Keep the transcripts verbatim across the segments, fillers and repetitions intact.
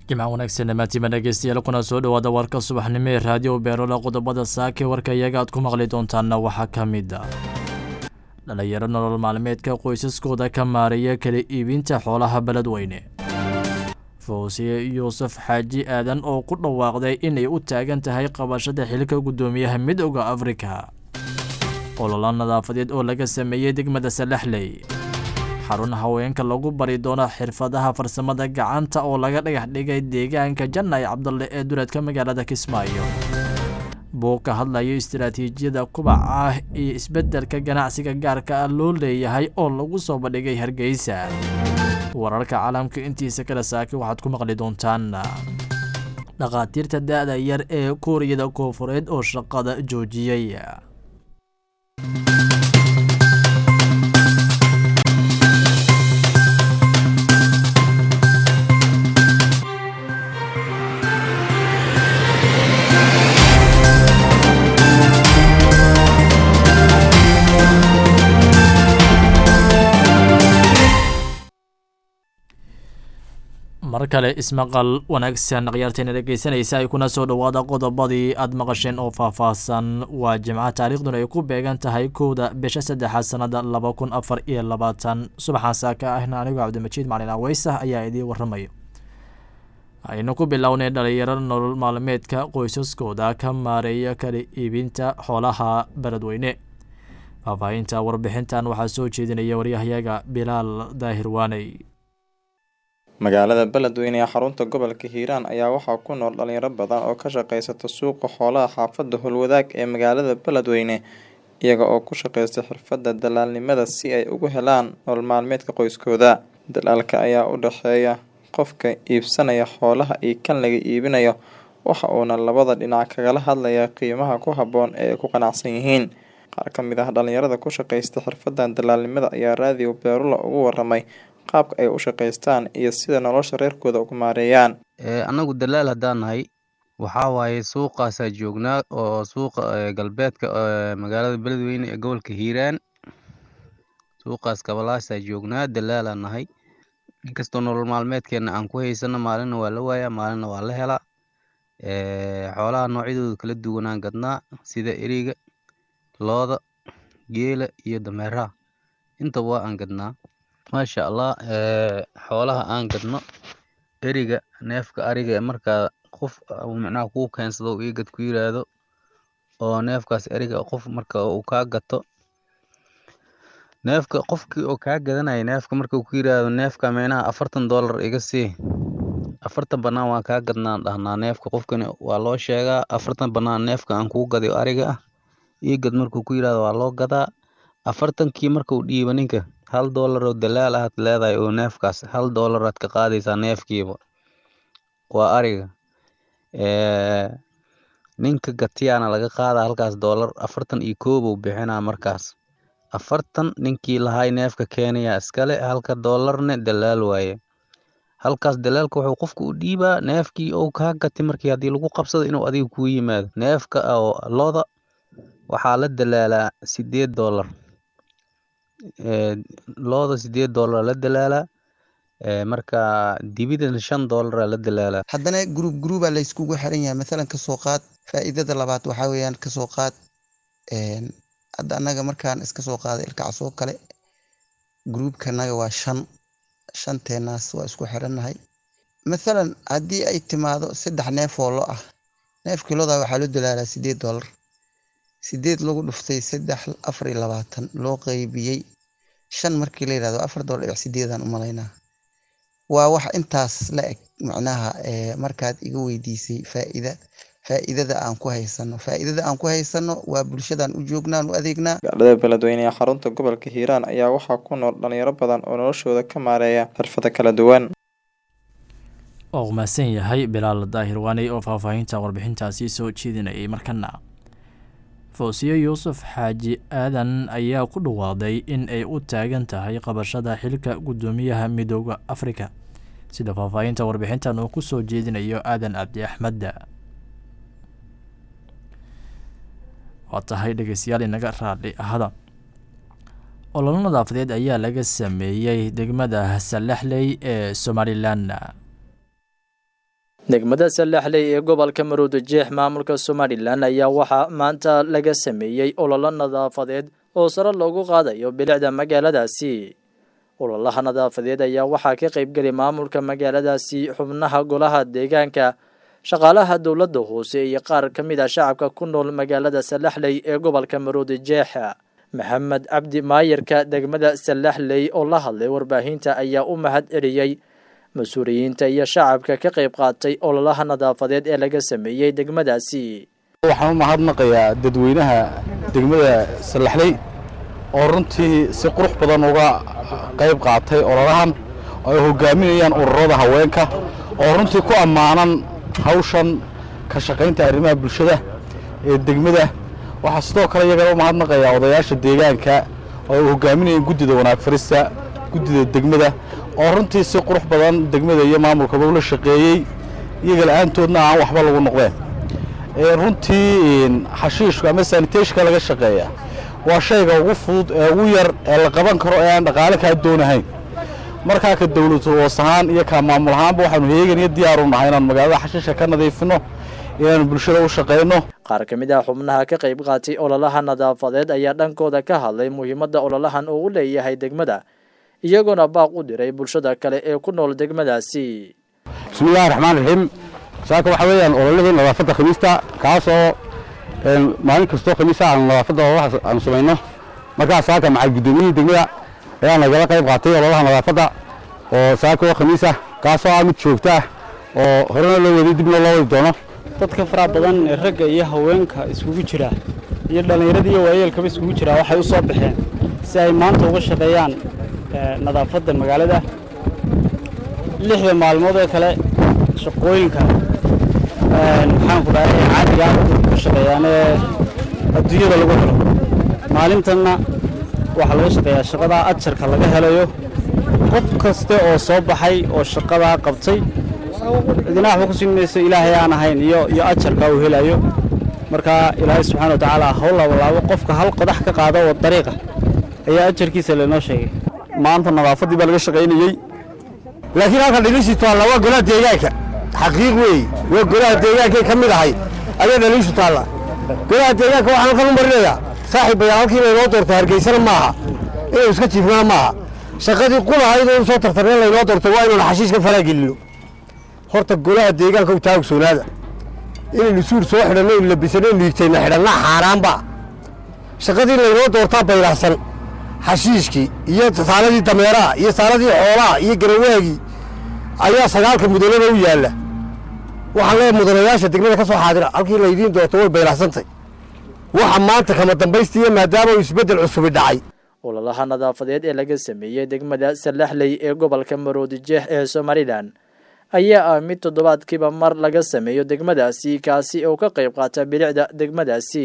jimca wanaagsan dhamaantiima dhegeystayaal kuna soo dhawaada warka subaxnimo ee raadiyo beerola qodobada saake warka iyaga aad ku maqli doontaana waxaa ka mid ah dhalinyaro nolol maalmeedka qoysaskooda ka maareeya kala iibinta xoolaha beledweyne fawsiye yuusuf xaaji aadan oo ku dhawaaqday inay u taagan tahay qabashada xilka guddoomiyaha midowda afrika ololo nadaafadeed oo laga sameeyey degmada salaxley xarun haweenka lagu bari doono xirfadaha farsamada gacanta oo laga dhagax dhigay deegaanka Janay Cabdalle ee duleedka magaalada Kismaayo buu ka hadlayo istiraatiijiyada kubaca ah iyo isbeddelka ganacsiga gaarka ah loo leeyahay oo lagu soo bandhigay Hargeysa wararka caalamka intiisa kala saaki waxaad ku maqli doontaan dhaqaatiirta da'da yar ee Kuuriyada Koonfureed oo shaqada joojiyay markale ismaqal wanaagsan ciyaarteena dhageysanaysa ay kuna soo dhawaada qodobadii aad maqasheen oo faahfaahsan waa jimcaha taariikhduna ay ku beegan tahay kowda bisha saddexaad sanada laba kun afar iyo labaatan subaxan saaka ahna anigu cabdimajiid macalin aweysah ayaa idiin warramaya aynu ku bilownay dhalinyaro nolol maalmeedka qoysaskooda ka maareeya kala iibinta xoolaha beledweyne faahfaahinta warbixintan waxaa soo jeedinaya waryahayaga bilaal daahir waaney magaalada beledweyne ee xarunta gobolka Hiiraan ayaa waxaa ku nool dhalinyaro badan oo ka shaqeysata suuqa xoolaha xaafadda Holwadaag ee magaalada beledweyne iyaga oo ku shaqeysta xirfadda dalaalnimada si ay ugu helaan nolol maalmeedka qoyskooda. Dalaalka ayaa u dhaxeeya qofka iibsanaya xoolaha iyo kan laga iibinayo waxa uuna labada dhinac kagala hadlaya qiimaha ku habboon ee ku qanacsan yihiin. qaar ka mid ah dhalinyarada ku shaqeysta xirfaddan dalaalnimada ayaa raadiyo beerulo ugu warramay qaabka ay u shaqeystaan iyo sida nolosha reerkooda ugu maareeyaan. ee anagu dalaal hadaan nahay waxa waaye suuqaasa joognaa oo suuqa galbeedka magaalada beledweyne ee gobolka Hiiraan suuqaas kabalaasa joognaa dalaalan nahay inkastoo nolol maalmeedkeena aan ku haysano maalina waa la waayaa maalina waa la helaa ee xoolaha noocyadooda kala duwanaan gadnaa sida eriga looda geela iyo dameeraha inta waa aan gadnaa maasha Allah ee xoolaha aan gadno eriga neefka ariga marka qof macnaha ku keensado ii gad ku yiraahdo oo neefkaas eriga qof marka uu ka gato neefka qofkii oo ka gadanay neefka marka uu ku yiraahdo neefka meena afartan dollar iga sii afartan banaan waan ka gadnaa dhahnaa neefka qofkani waa loo sheegaa afartan banaan neefka aan ku gaday ariga ah ii gad markuu ku yiraahdo waa loo gadaa afartankii marka uu dhiibo ninka hal dollar oo dalaal ah leedahay oo neefkaas hal dollar aad ka qaadaysaa neefkiiba waa ariga ee ninka gatiyana laga qaadaa halkaas dollar afartan iyo koob uu bixinaa markaas afartan ninkii lahay neefka Kenya iskale halka dollarna dalaal waaye halkaas dalaalka wuxuu qofku u dhiibaa neefkii oo ka gatay markii hadii lagu qabsado inuu adiga ku yimaado neefka oo looda waxaa la dalaalaa sideed dollar ee looda sideed dollar la dalaalaa ee marka dibidana shan dollar la dalaalaa haddana group group la iskugu xiran yahay midalan ka soo qaad faa'iidada labaad waxa weeyaan ka soo qaad een hadda anaga markaan iska soo qaaday ilka casoo kale groupkanaga waa shan shanteenaas waa isku xiranahay midalan hadii ay timaado saddex neef oo lo ah neefkii looda waxa loo dalaalaa sideed dollar sideed lagu dhuftay saddex afar iyo labaatan loo qaybiyay shan markii la yiraahdo afar dollar iyo sideed aan u malaynaa waa wax intaas la eg macnaha ee markaad iga weydiisay faa'iida faa'iidada aan ku haysano faa'iidada aan ku haysano waa bulshadan u joognaan u adeegnaa. magaalada beledweyne ee xarunta gobolka Hiiraan ayaa waxaa ku nool dhalinyaro badan oo noloshooda ka maareeya xirfado kala duwan. oo maasan yahay bilaal daahir waaney oo faahfaahinta warbixintaasi soo jeedinayay markana fawsiye yuusuf xaaji aadan ayaa ku dhawaaqday in ay u taagan tahay qabashada xilka guddoomiyaha midowda Afrika sida faahfaahinta warbixintan uu ku soo jeedinayo aadan cabdi axmed waa tahay dhegeystayaal inaga raadhi ahada ololo nadaafadeed ayaa laga sameeyey degmada Salaxley ee Somaliland degmada Salaxley ee gobolka Maroodijeex maamulka Somaliland ayaa waxaa maanta laga sameeyay olole nadaafadeed oo sare loogu qaadayo bilicda magaaladaasi. ololaha nadaafadeed ayaa waxaa ka qayb galay maamulka magaaladaasi, xubnaha golaha deegaanka, shaqaalaha dawladda hoose iyo qaar ka mid ah shacabka ku nool magaalada Salaxley ee gobolka Maroodijeex. Maxamed Cabdi Maayirka degmada Salaxley oo la hadlay warbaahinta ayaa u mahad celiyay mas'uuliyiinta iyo shacabka ka qayb qaatay ololaha nadaafadeed ee laga sameeyay degmadaasi. waxaan u mahadnaqayaa dadweynaha degmada Salaxley oo runtii si qurux badan uga qayb qaatay ololahan oo ay hogaaminayaan ururada haweenka oo runtii ku amaanan hawshan ka shaqaynta arrimaha bulshada ee degmada. waxaa sidoo kale iyaga u mahadnaqayaa odayaasha deegaanka oo ay hogaaminayaan guddida wanaag farista guddida degmada oo runtii si qurux badan degmada iyo maamulkaba ula shaqeeyay, iyaga la'aantoodna aan waxba lagu noqdeen. ee runtii xashiishka ama sanitashka laga shaqeeya waa shayga ugu fudud ee ugu yar ee la qaban karo ee aan dhaqaale ka doonahayn. markaa ka dawladda hoos ahaan iyo ka maamul ahaanba waxaanu heegan iyo diyaar u nahay inaan magaalada xashiishka ka nadiifino, inaan bulshada u shaqeyno. qaar ka mid ah xubnaha ka qayb qaatay ololaha nadaafadeed ayaa dhankooda ka hadlay muhiimadda ololahan uu leeyahay degmada, iyagoona baaq u diray bulshada kale ee ku nool degmadaasi. bismillaahi raxmaani raxiim. saaka waxa weeyaan ololada nadaafadda khamiista kaasoo maalin kastoo khamiista aan nadaafadda aan samayno. markaa saaka macal gudoomiyihii degmada ayaa nagala qayb qaatay ololaha nadaafadda oo saaka oo khamiis ah kaasoo ah mid joogta ah oo horena loo waday dibna loo wadi doono. dadka faraha badan ee ragga iyo haweenka iskugu jira iyo dhalinyarada iyo waayeelkaba iskugu jira waxay u soo baxeen si ay maanta uga shaqeeyaan nadaafadda magaalada. lixda maalmood ee kale shaqooyinka waxaan ku dhahay caadiga ah ku shaqeeyaan ee adduunyada lagu helo. maalintanna waxaa laga shaqeeyaa shaqada ajarka laga helayo. qof kasta oo soo baxay oo shaqada qabtay idina waxba ku siinayso ilaahay aan ahayn iyo iyo ajarka uu helayo. marka ilaahay subxaanahu wa ta'aala hawla walaabo qofka hal qodax ka qaado oo dariiqa ayaa ajarkiisa leenoo sheegay. maanta nadaafadii baa laga shaqaynayay, laakiin halka dhaliishu taalla waa golaha deegaanka. xaqiiq weey waa golaha deegaanka ka mid ahay ayaa dhaliishu taalla. golaha deegaanka waxaan ka marinayaa saaxiibayaal halkii laynoo doortay Hargeysana maaha, inuu iska jiifnaa maaha. shaqadii qulahayd oo soo tartareen laynoo doortay waa inuu xashiiska faragelino. horta golaha deegaanka u taagsoonada inaynu suur soo xidhanno in labisano liigtayna xidhanna xaaraanba. shaqadii laynoo doortaa bayracsan xashiishkii iyo saaladii dameeraha iyo saaladii xoolaha iyo garawaagii ayaa sagaalka mudanaba u yaalla. waxaan leeyahay mudanayaasha degmada ka soo xaadira halkii laydiin doorto way bayracsantay. waxa maanta kama dambaystiya maadaama uu isbeddel cusubi dhacay. ololaha nadaafadeed ee laga sameeyay degmada Salaxley ee gobolka Maroodijeex ee Somaliland ayaa ah mid toddobaadkiiba mar laga sameeyo degmadaasi, kaasi oo ka qayb qaata bilicda degmadaasi.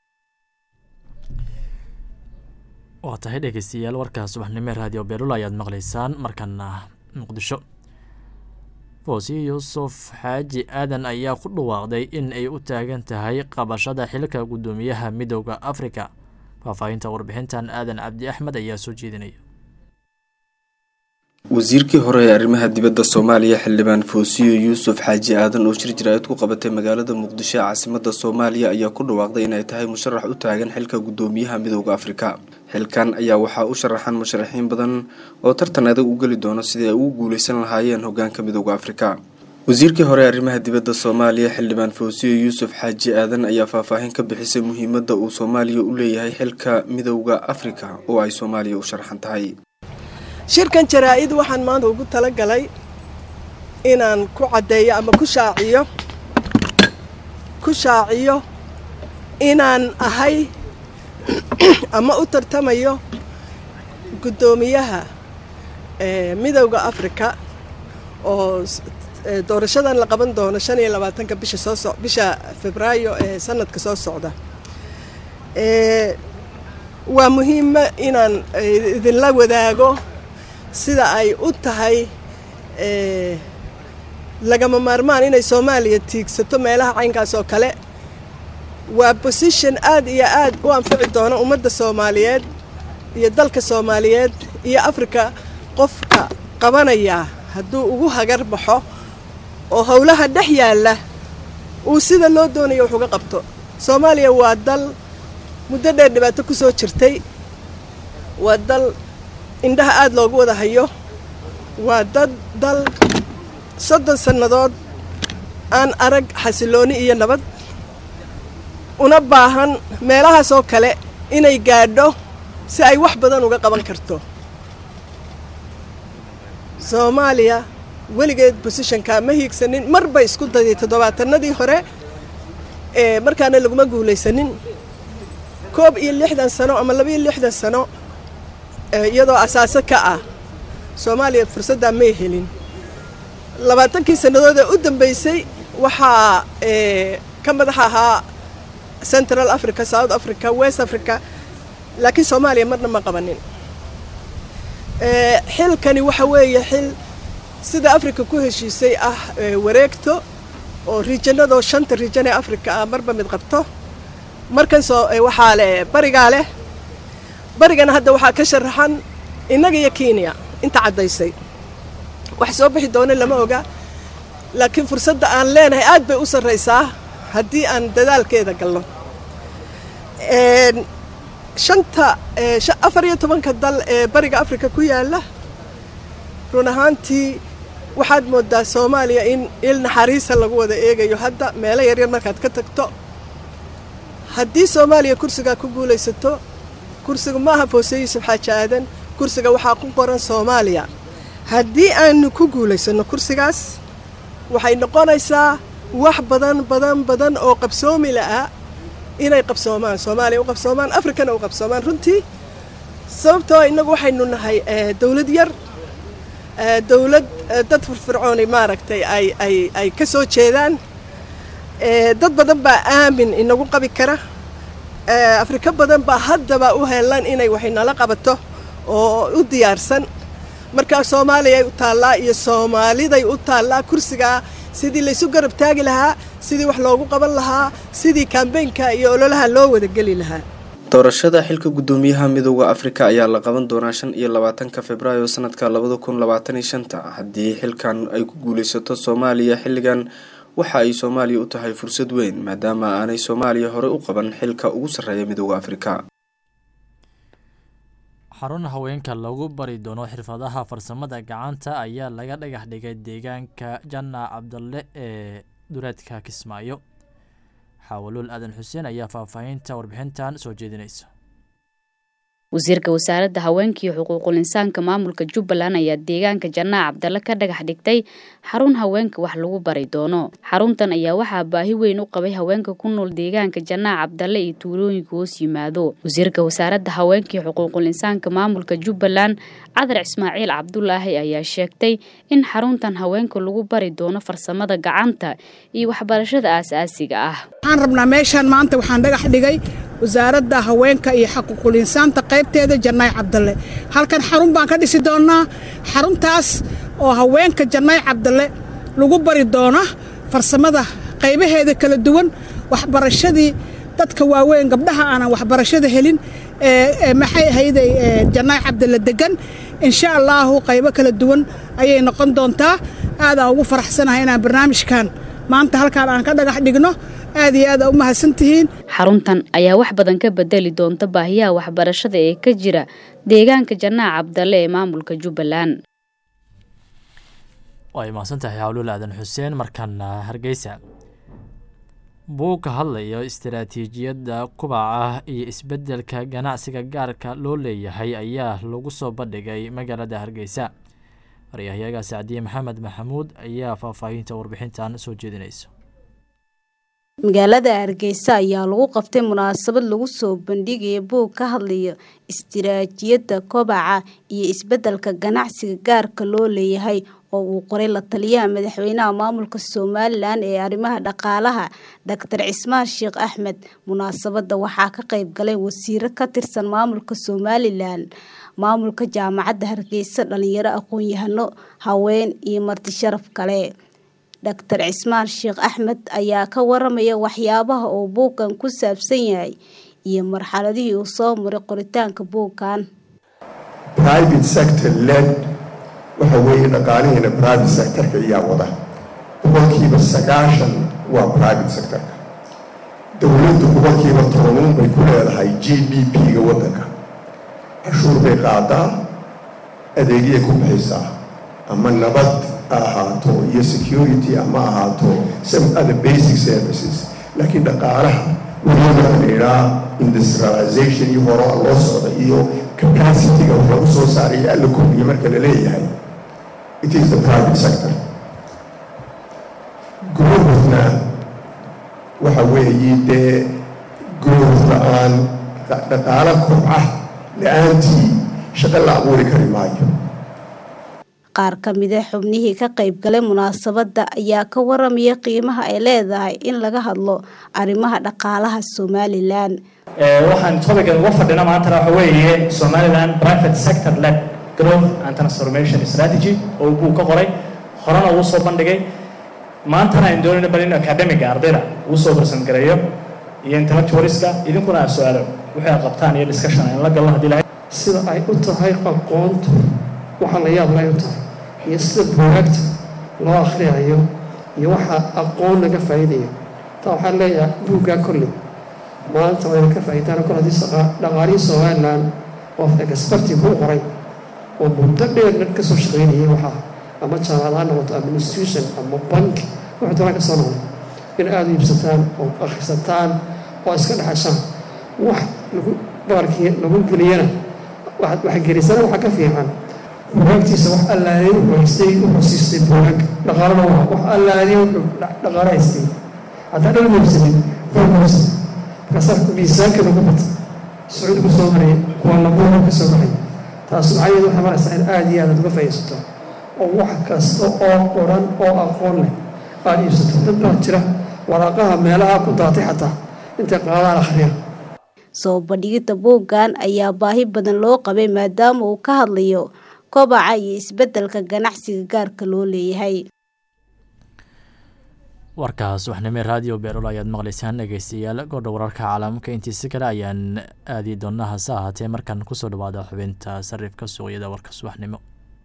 waa tahay dhegeystayaal warkaas subaxnimo raadiyo Beerul ayaad maqlaysaan. markana Muqdisho, Foosiyo Yuusuf Xaaji Aadan ayaa ku dhawaaqday in ay u taagan tahay qabashada xilka gudoomiyaha Midowga Afrika. faahfaahinta warbixintan Aadan Cabdi Axmed ayaa soo jeedinaya. wasiirkii hore ee arrimaha dibadda Soomaaliya xildhibaan Foosiyo Yuusuf Xaaji Aadan oo shir jiraayad ku qabatay magaalada Muqdisho caasimadda Soomaaliya ayaa ku dhawaaqday in ay tahay musharax u taagan xilka gudoomiyaha Midowga Afrika. xilkan ayaa waxaa u sharaxan musharaxiin badan oo tartan adag u gali doona sidii ay ugu guuleysan lahaayeen hoggaanka Midowga Afrika. wasiirkii hore ee arrimaha dibadda Soomaaliya xildhibaan Foosiyo Yuusuf Xaaji Aadan ayaa faahfaahin ka bixisay muhiimadda uu Soomaaliya u leeyahay xilka Midowga Afrika oo ay Soomaaliya u sharaxan tahay. shirkan jaraa'id waxaan maanta ugu talagalay inaan ku cadeeyo ama ku shaaciyo ku shaaciyo inaan ahay ama u tartamayo gudoomiyaha ee Midowga Afrika oo doorashadan la qaban doono shan iyo labaatanka bisha soo socda bisha Febraayo ee sanadka soo socda. ee waa muhiim inaan idin la wadaago sida ay u tahay ee lagama maarmaan inay Soomaaliya tiigsato meelaha caynkaas oo kale. waa position aad iyo aad u anfici doona ummadda Soomaaliyeed iyo dalka oo howlaha dhex yaalla uu sida loo doonayo wax uga qabto. Soomaaliya waa dal muddo dheer dhibaato ku soo jirtay, waa dal indhaha aad loogu wada hayo, waa dad dal soddon sannadood aan arag xasilooni iyo nabad, una baahan meelahaas oo kale inay gaadho si ay wax badan uga qaban karto. Soomaaliya weligeed positionka ma hiigsanin, marba isku dayay toddobaatanadii hore ee markaana laguma guulaysanin. koob iyo lixdan sano ama laba iyo lixdan sano iyadoo asaaso ka ah Soomaaliya fursadda ma helin. labaatankii sannadood ee u dambeysay waxaa ka madax ahaa Central Africa, South Africa, West Africa, laakiin Soomaaliya marna ma qabanin. xilkani waxa weeye xil sida Africa ku heshiisay ah wareegto oo regionado shanta region ee Africa ah marba mid qabto. markan soo waxaa le bariga leh barigana hadda waxaa ka sharaxan inaga iyo Kenya inta cadaysay. wax soo bixi doona lama oga, laakiin fursadda aan leenahay aad bay u sareysaa haddii aan dadaalkeeda galno. een shanta afar iyo tobanka dal ee bariga Afrika ku yaala run ahaantii waxaad moodaa Soomaaliya in il naxariis lagu wada eegayo. hadda meelo yar yar markaad ka tagto, haddii Soomaaliya kursiga ku guulaysato, kursiga maaha Foosey Yuusuf Xaaji Aadan, kursiga waxaa ku qoran Soomaaliya. haddii aanu ku guulaysano kursigaas waxay noqonaysaa wax badan badan badan oo qabsoomi lahaa inay qabsoomaan, Soomaaliya u qabsoomaan, Afrikana u qabsoomaan. runtii sababtoo inagu waxaynu nahay dawlad yar, dawlad dad firfircoon maaragtay ay ay ay ka soo jeedaan. dad badan baa aamin inagu qabi kara. Afrika badan baa haddaba u helan inay wax nala qabato oo u diyaarsan. marka Soomaaliya u taallaa iyo Soomaaliday u taallaa kursiga sidii la isu garab taagi lahaa, sidii wax loogu qaban lahaa, sidii campaign-ka iyo ololaha loo wada gali lahaa. doorashada xilka gudoomiyaha midowga Afrika ayaa la qaban doonaa shan iyo labaatanka Febraayo sanadka labada kun labaatan iyo shanta. haddii xilkan ay ku guulaysato Soomaaliya xilligan waxa ay Soomaaliya u tahay fursad weyn maadaama aanay Soomaaliya hore u qaban xilka ugu sarreeya midowga Afrika. xarun haweenka lagu bari doono xirfadaha farsamada gacanta ayaa laga dhagax dhigay deegaanka Janna Cabdalle ee duleedka Kismaayo. Xawalul Aadan Xuseen ayaa faahfaahinta warbixintan soo jeedinaysa. wasiirka wasaaradda haweenka iyo xuquuqul insaanka maamulka Jubbaland ayaa deegaanka Janna Cabdalle ka dhagax dhigtay xarun haweenka wax lagu bari doono. xaruntan ayaa waxaa baahi weyn u qabay haweenka ku nool deegaanka Janna Cabdalle iyo tuulooyinka hoos yimaado. wasiirka wasaaradda haweenka iyo xuquuqul insaanka maamulka Jubbaland Cadar Ismaaciil Cabdullaahi ayaa sheegtay in xaruntan haweenka lagu bari doono farsamada gacanta iyo waxbarashada aasaasiga ah. waxaan rabnaa meeshan maanta waxaan dhagax dhigay wasaaradda haweenka iyo xuquuqul insaanka qaybteeda Janna Cabdalle. halkan xarun baan ka dhisi doonaa. xaruntaas oo haweenka Janna Cabdalle lagu bari doono farsamada qaybaheeda kala duwan, waxbarashadii dadka waaweyn gabdhaha aan waxbarashada helin ee maxay ahayd Janna Cabdalle degan. insha Allah qaybo kala duwan ayay noqon doontaa. aad aan ugu faraxsanahay inaan barnaamijkan maanta halkaan aan ka dhagax dhigno. aad iyo aad u mahadsantihiin. xaruntan ayaa wax badan ka bedeli doonta baahiyaha waxbarashada ee ka jira deegaanka Janna Cabdalle ee maamulka Jubbaland. way mahadsantahay Xawalul Aadan Xuseen. markana Hargeysa, buug ka hadlayo istiraatiijiyadda kubaca iyo isbeddelka ganacsiga gaarka loo leeyahay ayaa lagu soo bandhigay magaalada Hargeysa. waryahayaga Saadiye Maxamed Maxamuud ayaa faahfaahinta warbixintan soo jeedinaysa. magaalada Hargeysa ayaa lagu qabtay munaasabad lagu soo bandhigay buug ka hadlayo istiraatiijiyadda kobaca iyo isbeddelka ganacsiga gaarka loo leeyahay oo uu qoray la taliyaha madaxweynaha maamulka Soomaaliland ee arrimaha dhaqaalaha Doctor Cismaan Sheekh Axmed. munaasabada waxaa ka qayb galay wasiiro ka tirsan maamulka Soomaaliland, maamulka jaamacadda Hargeysa, dhalinyaro aqoon-yahano, haween iyo marti sharaf kale. Doctor Cismaan Sheekh Axmed ayaa ka waramaya waxyaabaha uu buuggan ku saabsan yahay iyo marxaladihii uu soo maray qoritaanka buuggan. private sector led waxa weeye dhaqaalihiina private sector-ka ayaa wada boqolkiiba sagaashan waa private sectorka. dowladdu boqolkiiba toban bay ku leedahay G D P-ga waddanka. cashuur bay qaadaa, adeegyo ku bixisaa, ama nabad ahaato iyo security ama ahaato some other basic services. laakiin dhaqaalaha weliba dheeraa industrialization iyo hore loo socda iyo capacity-ga wax lagu soo saaray alla kordhiyo marka la leeyahay, it is the private sector. growthna waxa weeye dee growth la-aan dhaqaala kobca la-aantii shaqo la abuuri kari maayo. qaar ka mid ah xubnihii ka qayb galay munaasabadda ayaa ka waramaya qiimaha ay leedahay in laga hadlo arrimaha dhaqaalaha Somaliland. ee waxaan topigan uga fadhina maanta waxa weeye Somaliland private sector led growth and transformation strategy oo uu ka qoray horena uu soo bandhigay maantana aan doonayno balin academic ardayda uu soo barsan gareeyo iyo intellectualska idinkuna su'aalo waxay qabtaan iyo discussion in la galo hadii la sida ay u tahay aqoontu waxa la yaab leh u tahay iyo sida product loo akhriyayo iyo waxa aqoon laga faa'iideeyo taa waxaan leeyahay buugga kulli maanta way ka faa'iidaan kala disaqa dhaqaalihi Somaliland oo expert ku qoray oo muddo dheer ka soo shaqeynayay waxa ama jaamacadaha noqoto administration ama bank waxa doona ka soo noqdo in aad iibsataan oo akhrisataan oo iska dhaxashaan wax lagu baarkii lagu geliyana waxa waxa gelisana waxa ka fiican waqtiisa wax allaahey u haystay u hosiistay buug dhaqaalaha wax allaahey u dhaqaalahaystay hadda dhan muubsadin focus kasar miisaanka lagu bato Sacuudi ku soo maray kuwa lagu ka soo baxay taas waxay waxa maraysaa aad iyo aad uga faa'iideysato oo wax kasta oo qoran oo aqoon leh aad iibsato dad baa jira waraaqaha meelaha ku daatay xataa inta qaadaan akhriya. soo bandhigida buuggan ayaa baahi badan loo qabay maadaama uu ka hadlayo kobaca iyo isbeddelka ganacsiga gaarka loo leeyahay. warkaas waxnimo radio Beerol ayaad maqlaysaan dhageystayaal goor wararka caalamka intiisa kale ayaan aadi doonaa hase ahaatee markan ku soo dhawaada xubinta sarifka suuqyada warka subaxnimo.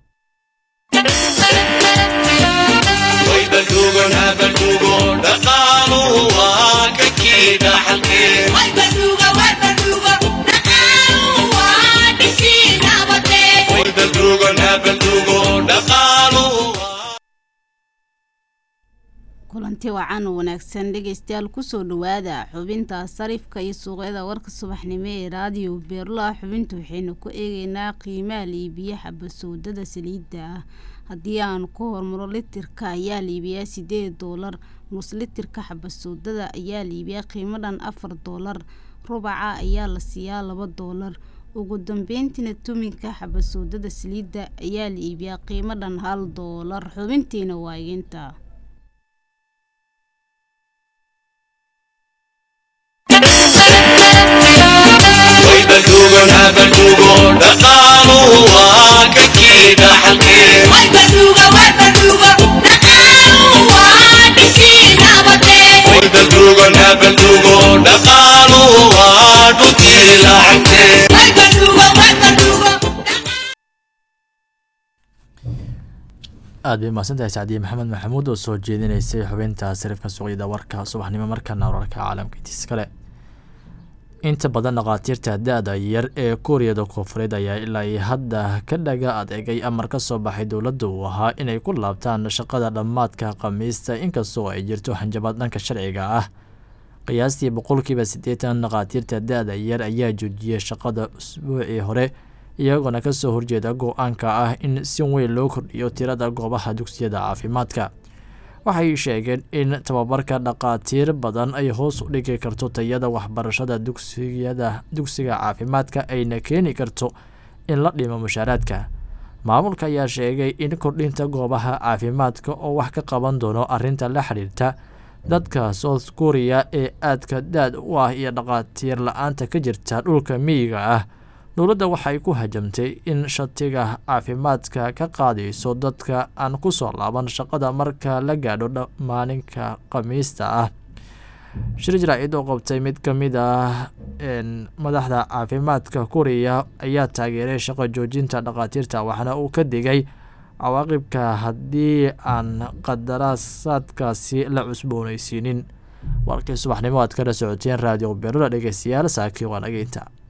kulanti wacan wanaagsan dhageystayaal ku soo dhawaada xubinta sarifka iyo suuqyada warka subaxnimo ee radio Beerla. xubintu waxaynu ku eegaynaa qiimaha liibiyaha basoodada saliidda ah. haddii aan ku hormaro litirka ayaa liibiyaa sideed doolar, nus litirka xabasoodada ayaa liibiyaa qiimo dhan afar doolar, rubaca ayaa la siiyaa laba doolar. ugu dambeyntiina tuminka xabasoodada saliidda ayaa liibiyaa qiimo dhan hal doolar. xubintiina waa inta aad bay mahadsantahay Sacdiye Maxamed Maxamuud oo soo jeedinaysay xubinta sarifka suuqyada warka subaxnimo markana wararka caalamka intiisa kale. inta badan dhaqaatiirta da'da yar ee Kuuriyada Koonfureed ayaa ilaa hadda ka dhaga adeegay amar ka soo baxay dowladda uu ahaa inay ku laabtaan shaqada dhamaadka Khamiista inkastoo ay jirto hanjabaad dhanka sharciga ah. qiyaastii boqolkiiba siddeetan dhaqaatiirta da'da yar ayaa joojiyay shaqada usbuucii hore iyagoo ka soo horjeeda go'aanka ah in si weyn loo kordhiyo tirada goobaha dugsiyada caafimaadka. waxay sheegeen in tababarka dhaqaatiir badan ay hoos u dhigi karto tayada waxbarashada dugsiyada dugsiga caafimaadka ayna keeni karto in la dhimo mushaaraadka. maamulka ayaa sheegay in kordhinta goobaha caafimaadka oo wax ka qaban doono arrinta la xiriirta dadka South Korea ee aadka daad u ah iyo dhaqaatiir la'aanta ka jirta dhulka miyiga ah. dowladda waxay ku hajamtay in shatiga caafimaadka ka qaadayso dadka aan ku soo laaban shaqada marka la gaadho maalinka Khamiista ah. shir jaraa'id oo qabtay mid ka mid ah madaxda caafimaadka Korea ayaa taageeray shaqo joojinta dhaqaatiirta waxaana uu ka digay cawaaqibka haddii aan qadaraasaadkaasi la cusboonaysiinin warkii subaxnimo aad kala socoteen raadiyo beerula dhegeystayaal saakii waa nageynta